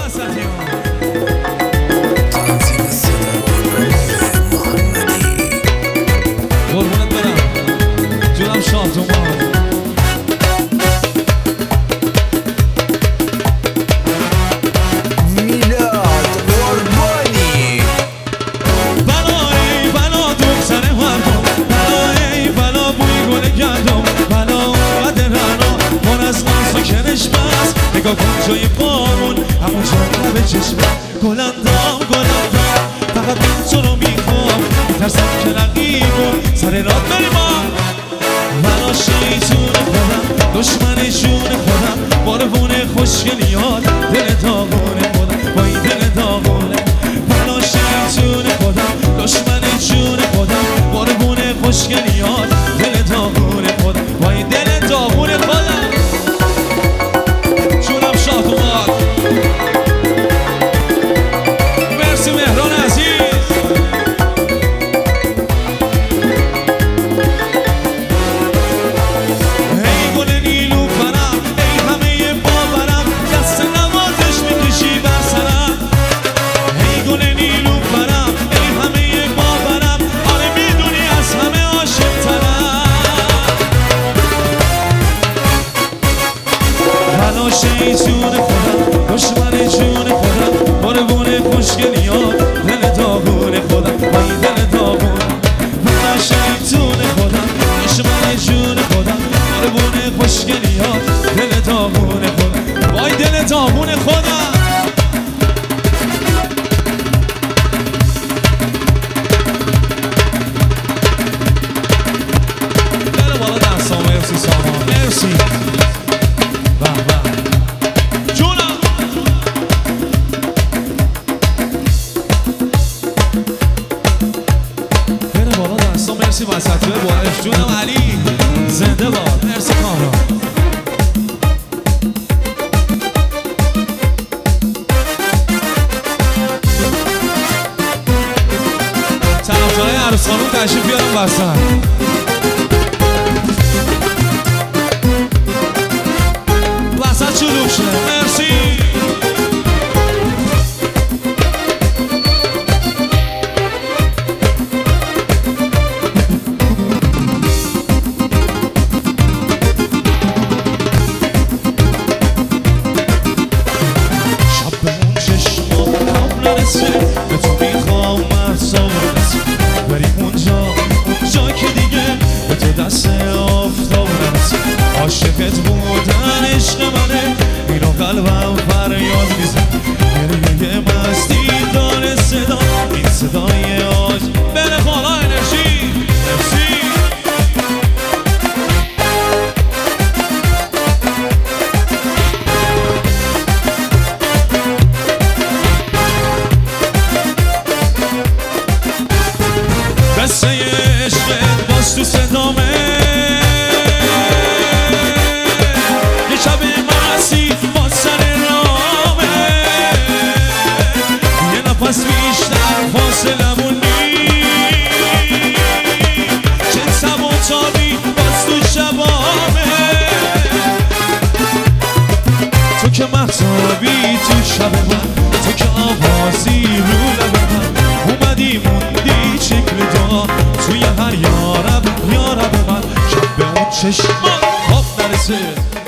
قربونت برم جونم شاهدومان میلاد قربانی بلایی بلا دوم سر مردم بلایی بلا بوی گل گندم بلا اومده رنا من از ناز و کنش بس نگاه کن جای بارون همون جا به چشمم گلندام فقط من تو رو میخوام میترسم که رقیبم سر راد بریمم بلا شیطون خودم دشمن جون خودم بارونه خوشگلیات دل داغون خودم با این دل داغونه بلا شیطون خودم دشمن جون خودم بارونه خوشگلیات دل داغون خودم با این دل داغون خودم جونم شاد اومد مرسی مهران عزیز شیطون خودم دشمن جون خودم بارونه خوشگلیات دل داغون خودم با این دل داغون من شیطون خودم دشمن جون خودم بارونه خوشگلیات دل داغون خودم با این دل داغون خودم بره بالا دستان مرسی سامان مرسی مرسی وسطیه بارش جونم علی زنده باد مرسی کامران طرفدارای عروسخانوم تشریف بیارم وسط وسط شلوغ شه مرسی به تو میخوام مرسا برسیم بریم اونجا که دیگه به تو دست آفتاب نرسیم عاشقت بودن عشق منه اینو قلبم فریاد میزن گریه مستی داره صدا این صدای آج بره بالا انرژی مرسی قصه عشقت باز تو صدامه یه شب مسیح باز سر رامه یه نفس بیشتر فاصلمون نیست چه سب و تابی باز تو شبامه تو که محتابی تو شب من تو که آوازی رو لب من اومدی موندی شکل دا توی هر یارب من شب به اون چشمان خواب نرسه